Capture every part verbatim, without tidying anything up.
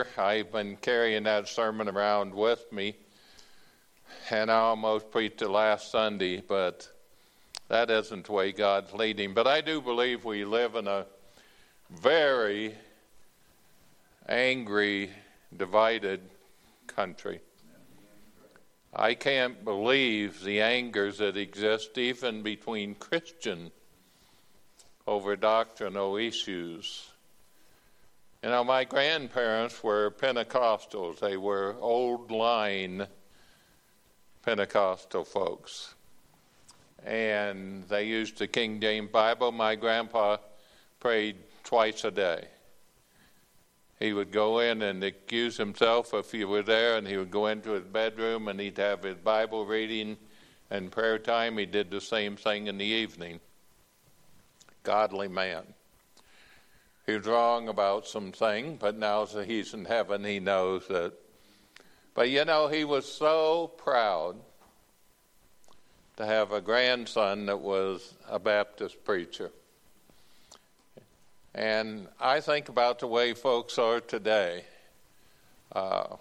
I've been carrying that sermon around with me, and I almost preached it last Sunday, but that isn't the way God's leading. But I do believe we live in a very angry, divided country. I can't believe the angers that exist even between Christians over doctrinal issues. You know, my grandparents were Pentecostals. They were old line Pentecostal folks. And they used the King James Bible. My grandpa prayed twice a day. He would go in and excuse himself if he were there, and he would go into his bedroom and he'd have his Bible reading and prayer time. He did the same thing in the evening. Godly man. He was wrong about some things, but now that he's in heaven, he knows that. But you know, he was so proud to have a grandson that was a Baptist preacher. And I think about the way folks are today. Uh,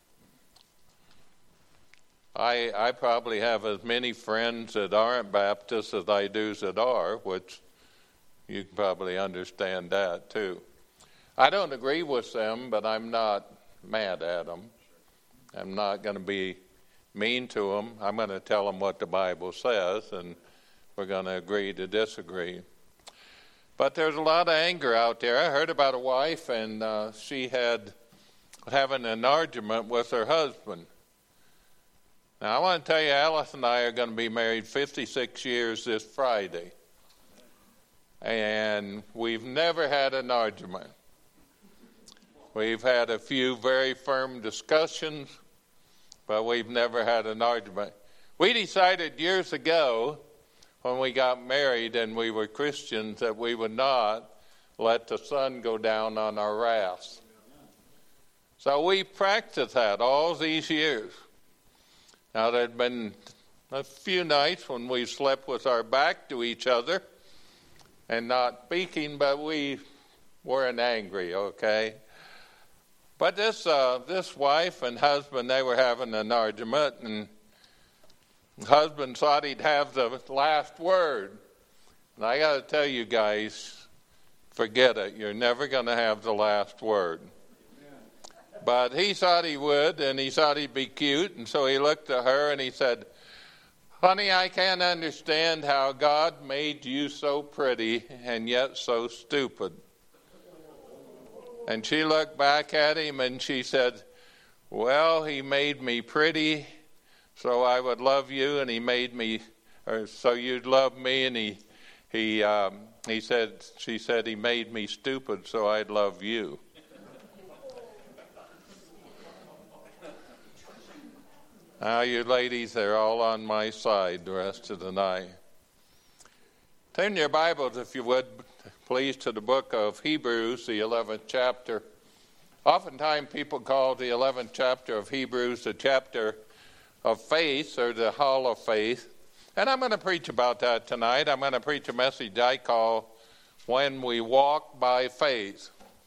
I I probably have as many friends that aren't Baptists as I do that are, which you can probably understand that too. I don't agree with them, but I'm not mad at them. I'm not going to be mean to them. I'm going to tell them what the Bible says, and we're going to agree to disagree. But there's a lot of anger out there. I heard about a wife, and uh, she had having an argument with her husband. Now, I want to tell you, Alice and I are going to be married fifty-six years this Friday. And we've never had an argument. We've had a few very firm discussions, but we've never had an argument. We decided years ago when we got married and we were Christians that we would not let the sun go down on our wrath. So we practiced that all these years. Now, there had been a few nights when we slept with our back to each other and not speaking, but we weren't angry, okay? But this uh, this wife and husband, they were having an argument, and the husband thought he'd have the last word. And I got to tell you guys, forget it. You're never going to have the last word. But he thought he would, and he thought he'd be cute, and so he looked at her and he said, "Honey, I can't understand how God made you so pretty and yet so stupid." And she looked back at him and she said, "Well, he made me pretty so I would love you, and he made me, or so you'd love me, and he, he, um, he said, she said, he made me stupid so I'd love you." Now, you ladies, they're all on my side the rest of the night. Turn your Bibles, if you would, please, to the book of Hebrews, the eleventh chapter. Oftentimes people call the eleventh chapter of Hebrews the chapter of faith, or the hall of faith. And I'm going to preach about that tonight. I'm going to preach a message I call When We Walk by Faith.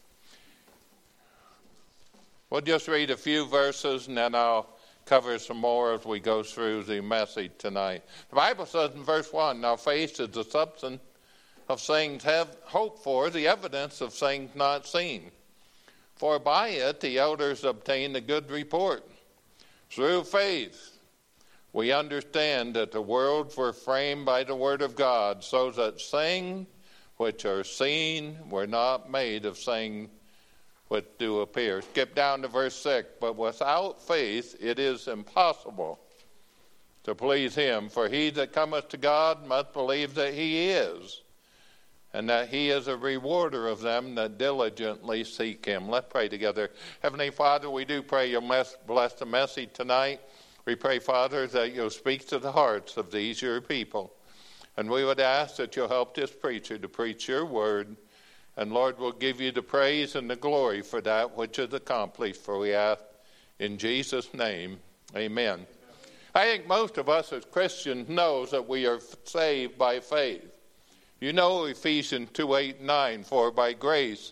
We'll just read a few verses and then I'll cover some more as we go through the message tonight. The Bible says in verse one, "Now faith is the substance of things have hoped for, the evidence of things not seen. For by it the elders obtained a good report. Through faith we understand that the worlds were framed by the word of God, so that things which are seen were not made of things which do appear." Skip down to verse six. "But without faith it is impossible to please him. For he that cometh to God must believe that he is, and that he is a rewarder of them that diligently seek him." Let's pray together. Heavenly Father, we do pray you'll bless the message tonight. We pray, Father, that you'll speak to the hearts of these your people. And we would ask that you'll help this preacher to preach your word. And Lord, we'll give you the praise and the glory for that which is accomplished. For we ask in Jesus' name, amen. I think most of us as Christians know that we are saved by faith. You know Ephesians two, eight, nine, "For by grace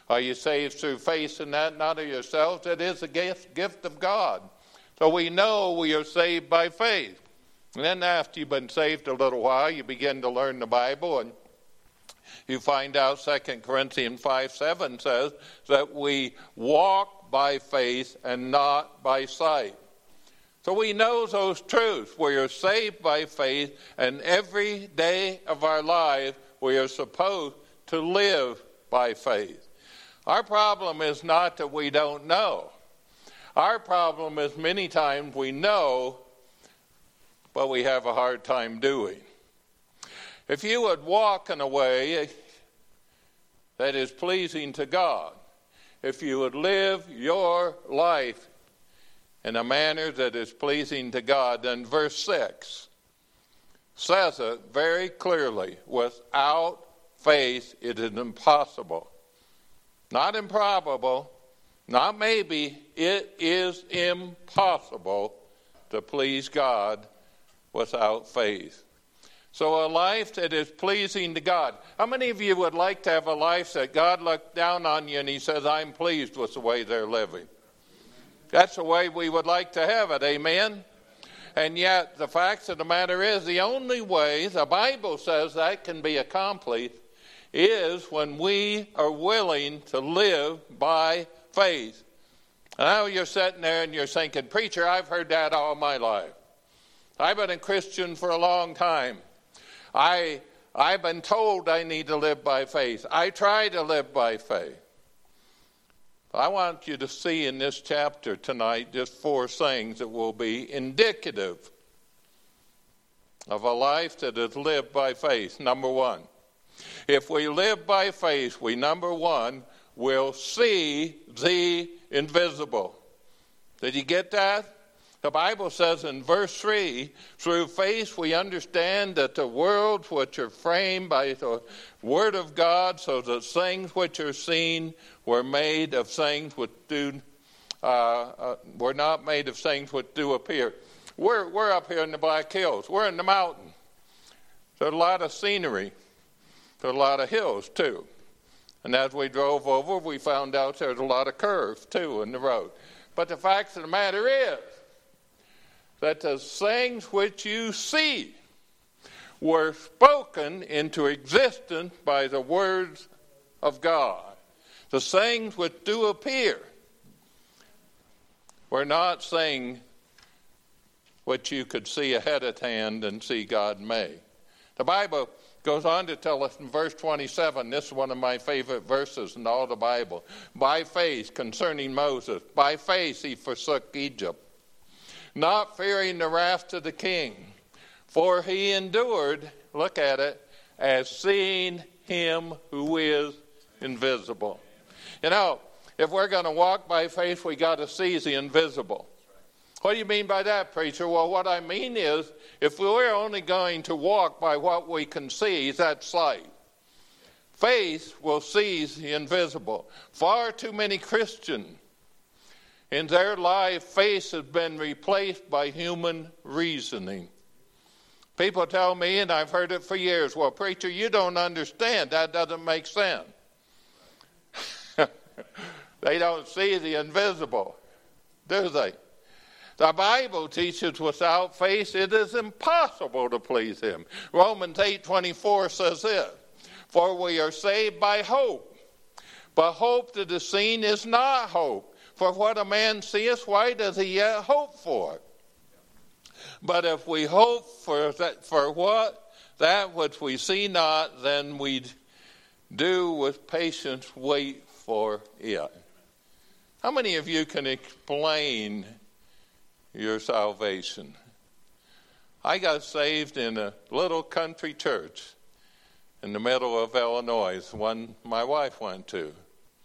Are you saved through faith in that? Not of yourselves. It is a gift, gift of God. So we know we are saved by faith. And then after you've been saved a little while, you begin to learn the Bible, and you find out Second Corinthians five seven says that we walk by faith and not by sight. So we know those truths. We are saved by faith, and every day of our life we are supposed to live by faith. Our problem is not that we don't know. Our problem is many times we know, but we have a hard time doing. If you would walk in a way that is pleasing to God, if you would live your life in a manner that is pleasing to God, then verse six says it very clearly. Without faith it is impossible. Not improbable, not maybe, it is impossible to please God without faith. So a life that is pleasing to God. How many of you would like to have a life that God looked down on you and he says, I'm pleased with the way they're living? That's the way we would like to have it, amen? And yet the fact of the matter is, the only way the Bible says that can be accomplished is when we are willing to live by faith. And now you're sitting there and you're thinking, preacher, I've heard that all my life. I've been a Christian for a long time. I, I've been told I need to live by faith. I try to live by faith. I want you to see in this chapter tonight just four things that will be indicative of a life that is lived by faith. Number one, if we live by faith, we, number one, will see the invisible. Did you get that? The Bible says in verse three, through faith we understand that the worlds which are framed by the word of God, so that things which are seen were made of things which do, uh, uh, were not made of things which do appear. We're, we're up here in the Black Hills. We're in the mountain. There's a lot of scenery. There's a lot of hills, too. And as we drove over, we found out there's a lot of curves, too, in the road. But the fact of the matter is that the things which you see were spoken into existence by the words of God. The things which do appear were not things which you could see ahead of time and see God made. The Bible goes on to tell us in verse twenty-seven, this is one of my favorite verses in all the Bible. By faith, concerning Moses, by faith he forsook Egypt, not fearing the wrath of the king, for he endured, look at it, as seeing him who is invisible. You know, if we're going to walk by faith, we got to see the invisible. What do you mean by that, preacher? Well, what I mean is, if we're only going to walk by what we can see, that's sight. Faith will see the invisible. Far too many Christians, in their life, faith has been replaced by human reasoning. People tell me, and I've heard it for years, well, preacher, you don't understand. That doesn't make sense. They don't see the invisible, do they? The Bible teaches without faith it is impossible to please him. Romans eight twenty-four says this, for we are saved by hope. But hope that is seen is not hope. For what a man seeth, why does he yet hope for? But if we hope for that, for what? That which we see not, then we do with patience wait for it. How many of you can explain your salvation? I got saved in a little country church in the middle of Illinois, the one my wife went to.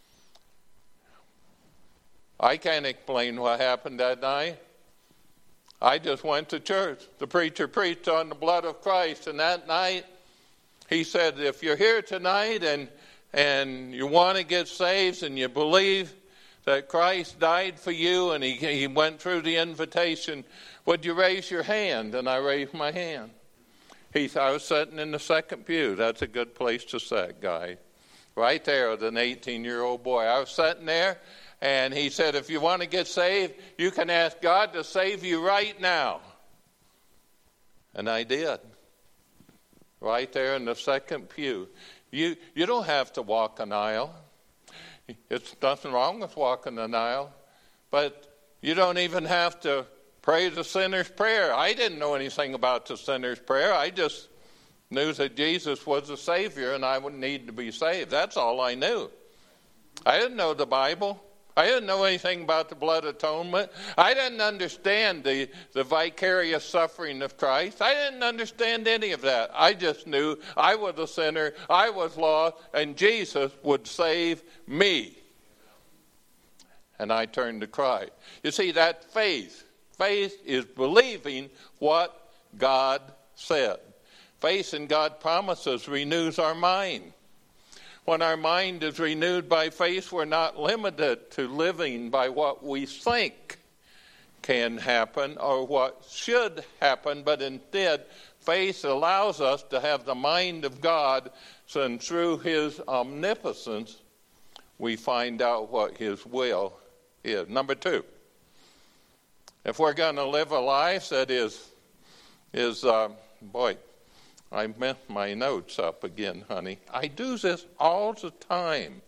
I can't explain what happened that night. I just went to church. The preacher preached on the blood of Christ, and that night he said, if you're here tonight and and you want to get saved and you believe that Christ died for you and he, he went through the invitation, would you raise your hand? And I raised my hand. He, I was sitting in the second pew. That's a good place to sit, guy. right there with an eighteen-year-old boy. I was sitting there, and he said, if you want to get saved, you can ask God to save you right now. And I did. Right there in the second pew. You, you don't have to walk an aisle. It's nothing wrong with walking an aisle. But you don't even have to pray the sinner's prayer. I didn't know anything about the sinner's prayer. I just knew that Jesus was the Savior and I would need to be saved. That's all I knew. I didn't know the Bible. I didn't know anything about the blood atonement. I didn't understand the, the vicarious suffering of Christ. I didn't understand any of that. I just knew I was a sinner, I was lost, and Jesus would save me. And I turned to Christ. You see, that faith, faith is believing what God said. Faith in God's promises renews our mind. When our mind is renewed by faith, we're not limited to living by what we think can happen or what should happen, but instead, faith allows us to have the mind of God, and through His omnipotence, we find out what His will is. Number two, if we're going to live a life that is, is uh, boy, I messed my notes up again, honey. I do this all the time.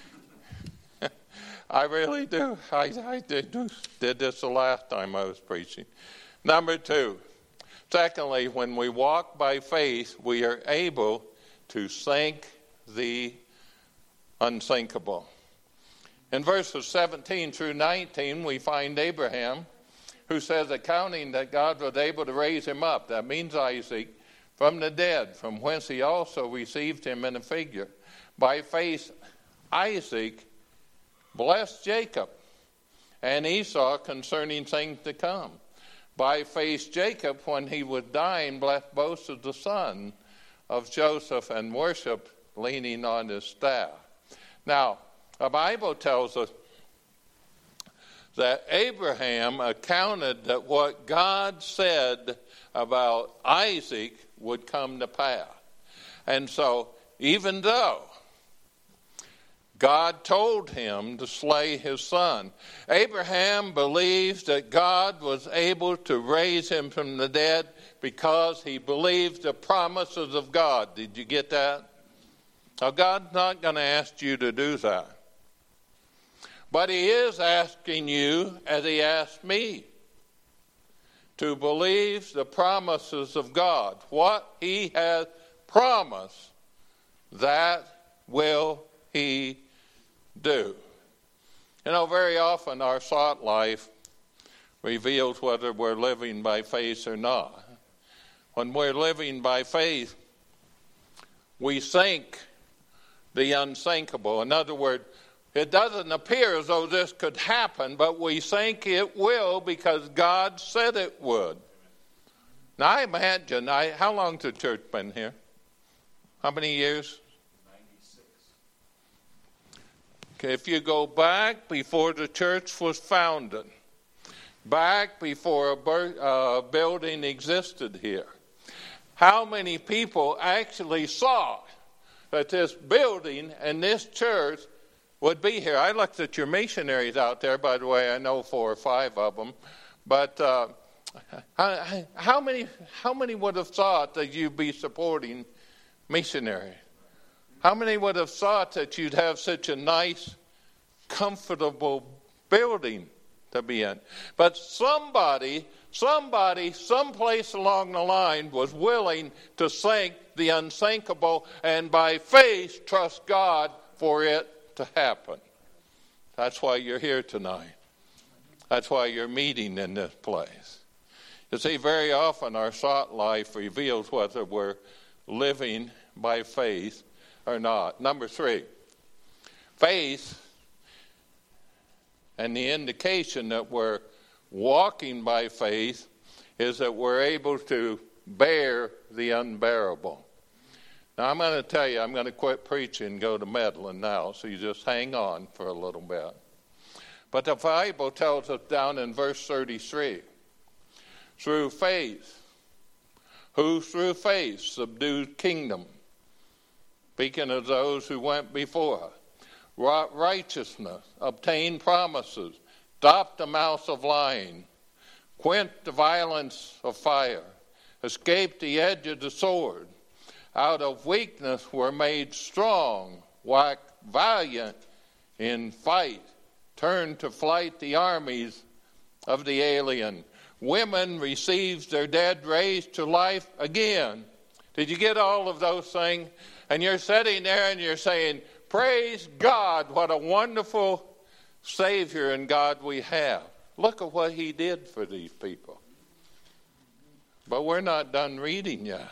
I really do. I, I did, did this the last time I was preaching. Number two, secondly, when we walk by faith, we are able to think the unthinkable. In verses seventeen through nineteen, we find Abraham, who says, accounting that God was able to raise him up, that means Isaac, from the dead, from whence he also received him in a figure. By faith, Isaac blessed Jacob and Esau concerning things to come. By faith, Jacob, when he was dying, blessed both of the sons of Joseph and worshiped, leaning on his staff. Now, the Bible tells us that Abraham accounted that what God said about Isaac would come to pass. And so, even though God told him to slay his son, Abraham believes that God was able to raise him from the dead because he believed the promises of God. Did you get that? Now, God's not going to ask you to do that. But He is asking you, as He asked me, to believe the promises of God. What He has promised, that will He do. You know, very often our thought life reveals whether we're living by faith or not. When we're living by faith, we think the unthinkable. In other words, it doesn't appear as though this could happen, but we think it will because God said it would. Now, I imagine, I, how long has the church been here? How many years? ninety-six. Okay, if you go back before the church was founded, back before a bur- uh, building existed here, how many people actually saw that this building and this church would be here? I looked at your missionaries out there, by the way. I know four or five of them. But uh, how, how many how many would have thought that you'd be supporting missionaries? How many would have thought that you'd have such a nice, comfortable building to be in? But somebody, somebody, someplace along the line was willing to think the unthinkable and by faith trust God for it to happen. That's why you're here tonight. That's why you're meeting in this place. You see, very often our thought life reveals whether we're living by faith or not. Number three, faith and the indication that we're walking by faith is that we're able to bear the unbearable. Now, I'm going to tell you, I'm going to quit preaching and go to meddling now, so you just hang on for a little bit. But the Bible tells us down in verse thirty-three, through faith, who through faith subdued kingdom, speaking of those who went before us, wrought righteousness, obtained promises, stopped the mouth of lying, quenched the violence of fire, escaped the edge of the sword, out of weakness were made strong, waxed valiant in fight, turned to flight the armies of the alien. Women received their dead raised to life again. Did you get all of those things? And you're sitting there and you're saying, praise God, what a wonderful Savior and God we have. Look at what he did for these people. But we're not done reading yet.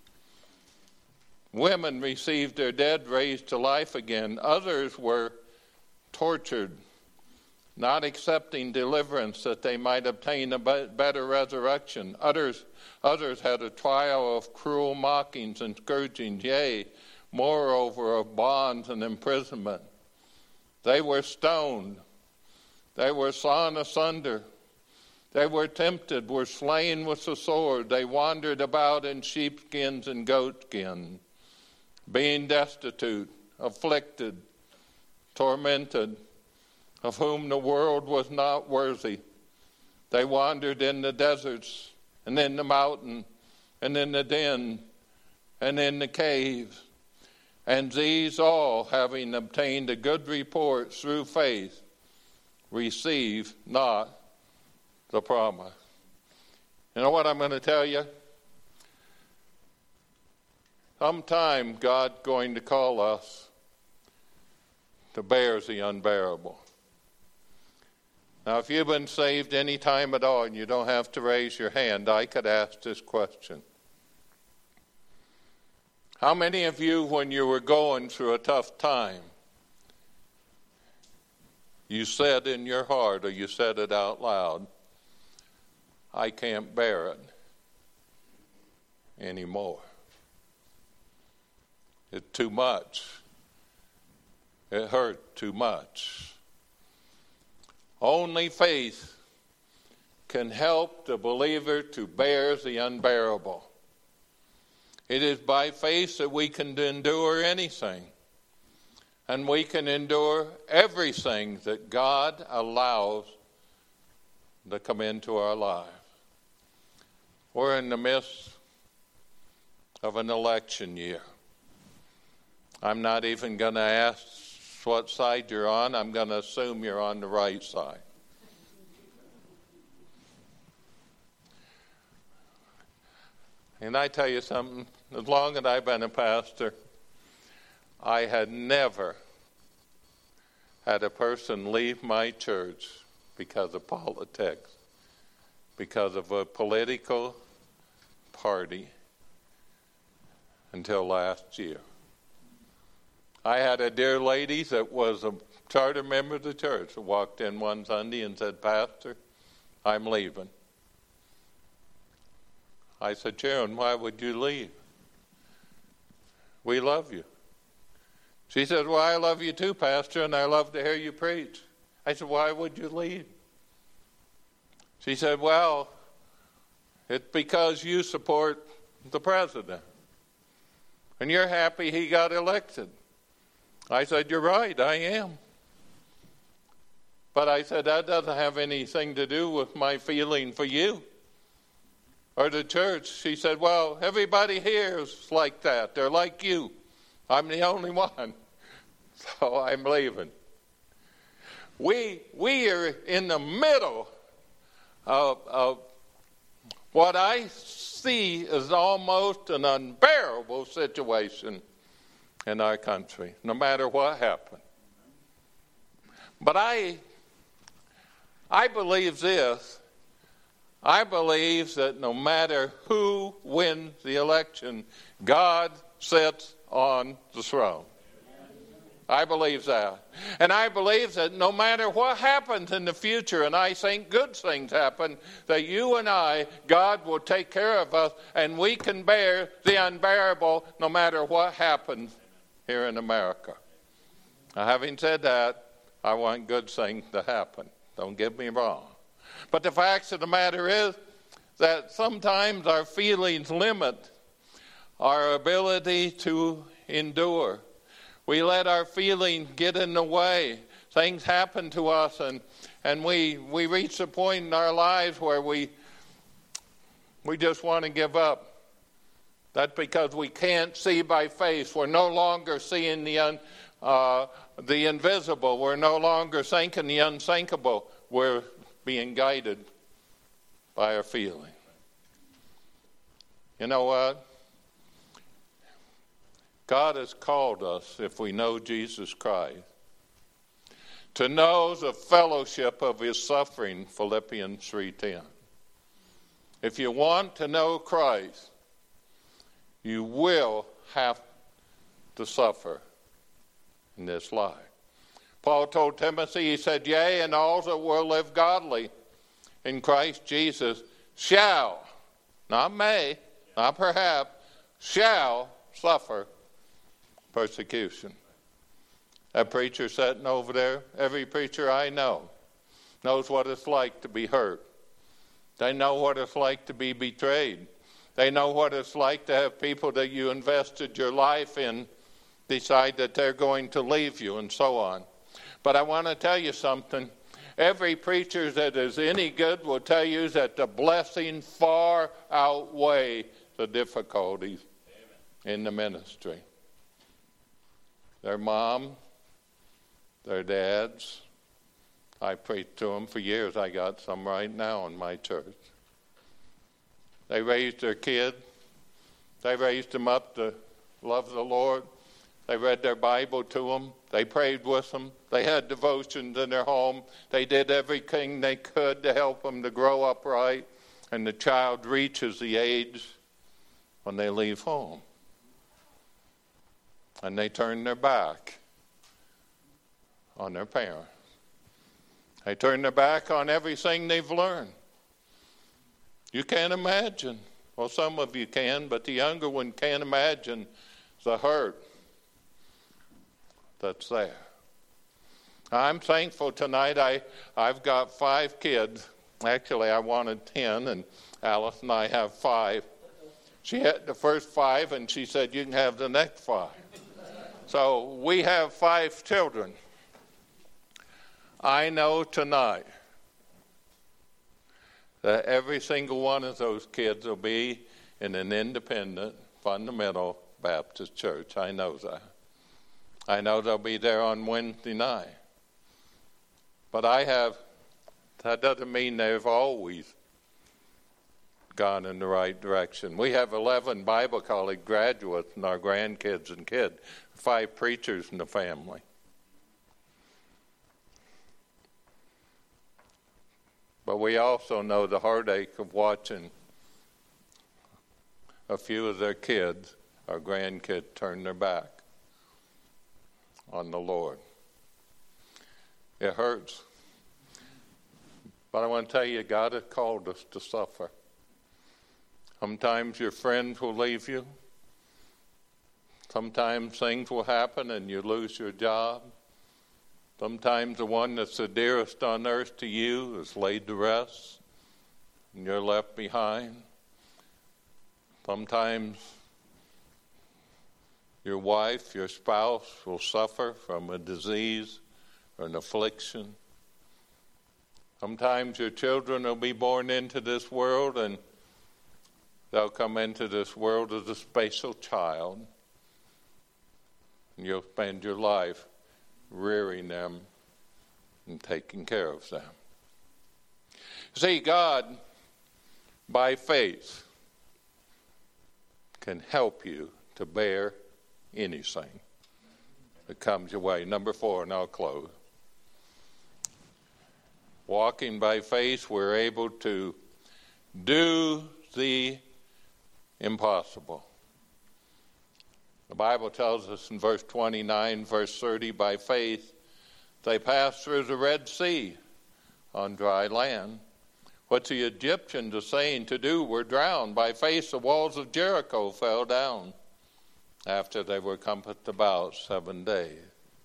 Women received their dead raised to life again. Others were tortured, not accepting deliverance that they might obtain a better resurrection. Others, others had a trial of cruel mockings and scourgings, yea, moreover of bonds and imprisonment. They were stoned. They were sawn asunder. They were tempted, were slain with the sword. They wandered about in sheepskins and goatskins, being destitute, afflicted, tormented, of whom the world was not worthy. They wandered in the deserts, and in the mountain, and in the den, and in the caves. And these all, having obtained a good report through faith, receive not the promise. You know what I'm going to tell you? Sometime God's going to call us to bear the unbearable. Now, if you've been saved any time at all and you don't have to raise your hand, I could ask this question. How many of you, when you were going through a tough time, you said in your heart, or you said it out loud, I can't bear it anymore. It's too much. It hurt too much. Only faith can help the believer to bear the unbearable. It is by faith that we can endure anything. And we can endure everything that God allows to come into our lives. We're in the midst of an election year. I'm not even going to ask what side you're on. I'm going to assume you're on the right side. And I tell you something, as long as I've been a pastor, I had never had a person leave my church because of politics, because of a political party, until last year. I had a dear lady that was a charter member of the church who walked in one Sunday and said, Pastor, I'm leaving. I said, Sharon, why would you leave? We love you. She said, well, I love you too, Pastor, and I love to hear you preach. I said, why would you leave? She said, well, it's because you support the president, and you're happy he got elected. I said, you're right, I am. But I said, that doesn't have anything to do with my feeling for you or the church. She said, well, everybody here is like that. They're like you. I'm the only one. So I'm leaving. We, we are in the middle of, of what I see as almost an unbearable situation in our country, no matter what happened. But I, I believe this. I believe that no matter who wins the election, God sits on the throne. I believe that. And I believe that no matter what happens in the future, and I think good things happen, that you and I, God will take care of us, and we can bear the unbearable no matter what happens here in America. Now, having said that, I want good things to happen. Don't get me wrong. But the fact of the matter is that sometimes our feelings limit our ability to endure. We let our feelings get in the way. Things happen to us, and, and we we reach a point in our lives where we we just want to give up. That's because we can't see by faith. We're no longer seeing the un, uh, the invisible. We're no longer thinking the unthinkable. We're being guided by our feeling. You know what? God has called us, if we know Jesus Christ, to know the fellowship of his suffering, Philippians three ten. If you want to know Christ, you will have to suffer in this life. Paul told Timothy, he said, yea, and all that will live godly in Christ Jesus shall, not may, not perhaps, shall suffer persecution. That preacher sitting over there, every preacher I know knows what it's like to be hurt. They know what it's like to be betrayed. They know what it's like to have people that you invested your life in decide that they're going to leave you, and so on. But I want to tell you something. Every preacher that is any good will tell you that the blessings far outweigh the difficulties in the ministry. Their mom, their dads, I preached to them for years. I got some right now in my church. They raised their kid. They raised them up to love the Lord. They read their Bible to them. They prayed with them. They had devotions in their home. They did everything they could to help them to grow upright. And the child reaches the age when they leave home. And they turn their back on their parents. They turn their back on everything they've learned. You can't imagine. Well, some of you can, but the younger one can't imagine the hurt that's there. I'm thankful tonight. I, I've got five kids. Actually, I wanted ten, and Alice and I have five. She had the first five, and she said, you can have the next five. So we have five children. I know tonight that every single one of those kids will be in an independent, fundamental Baptist church. I know that. I know they'll be there on Wednesday night. But I have, that doesn't mean they've always gone in the right direction. We have eleven Bible college graduates and our grandkids and kids, five preachers in the family. But we also know the heartache of watching a few of their kids, our grandkids, turn their back on the Lord. It hurts. But I want to tell you, God has called us to suffer. Sometimes your friends will leave you. Sometimes things will happen and you lose your job. Sometimes the one that's the dearest on earth to you is laid to rest and you're left behind. Sometimes your wife, your spouse will suffer from a disease or an affliction. Sometimes your children will be born into this world and they'll come into this world as a special child. And you'll spend your life rearing them and taking care of them. See, God, by faith, can help you to bear anything that comes your way. Number four, and I'll close. Walking by faith, we're able to do the impossible. The Bible tells us in verse twenty-nine, verse thirty, by faith they passed through the Red Sea on dry land. What the Egyptians are saying to do were drowned. By faith the walls of Jericho fell down after they were compassed about seven days.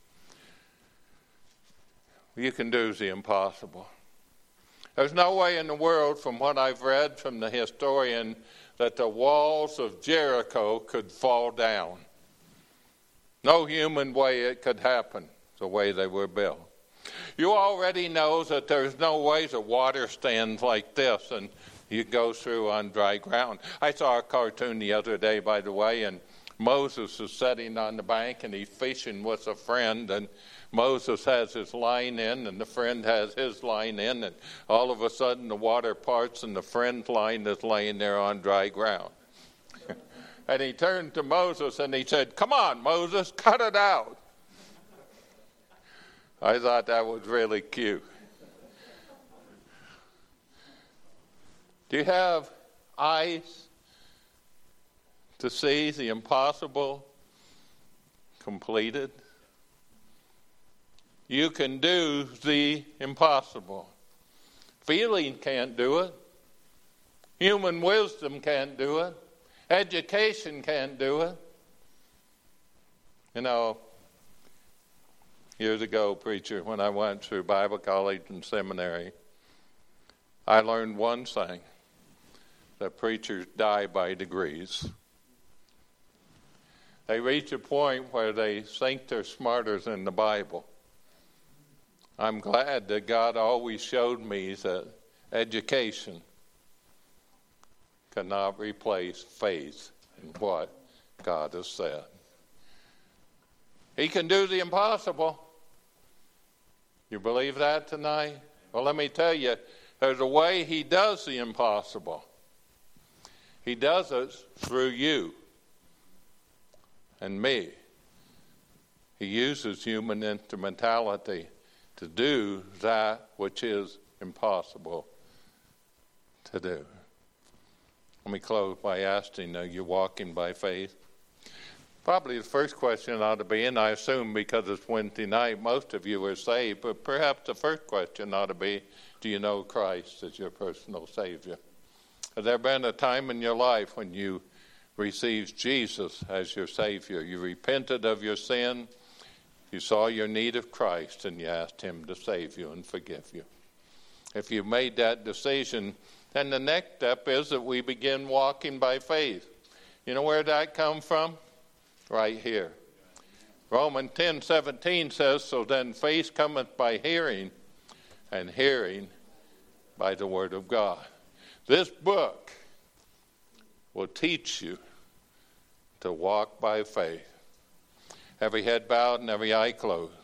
You can do the impossible. There's no way in the world, from what I've read from the historian, that the walls of Jericho could fall down. No human way it could happen the way they were built. You already know that there's no way the water stands like this and you go through on dry ground. I saw a cartoon the other day, by the way, and Moses is sitting on the bank and he's fishing with a friend, and Moses has his line in and the friend has his line in, and all of a sudden the water parts and the friend's line is laying there on dry ground. And he turned to Moses and he said, "Come on, Moses, cut it out." I thought that was really cute. Do you have eyes to see the impossible completed? You can do the impossible. Feeling can't do it. Human wisdom can't do it. Education can't do it. You know, years ago, preacher, when I went through Bible college and seminary, I learned one thing, that preachers die by degrees. They reach a point where they think they're smarter than the Bible. I'm glad that God always showed me that education cannot replace faith in what God has said. He can do the impossible. You believe that tonight? Well, let me tell you, there's a way he does the impossible. He does it through you and me. He uses human instrumentality to do that which is impossible to do. Let me close by asking, are you walking by faith? Probably the first question ought to be, and I assume because it's Wednesday night, most of you are saved, but perhaps the first question ought to be, do you know Christ as your personal Savior? Has there been a time in your life when you received Jesus as your Savior? You repented of your sin, you saw your need of Christ, and you asked him to save you and forgive you. If you made that decision, then the next step is that we begin walking by faith. You know where that comes from? Right here. Romans ten seventeen says, "So then faith cometh by hearing, and hearing by the word of God." This book will teach you to walk by faith. Every head bowed and every eye closed.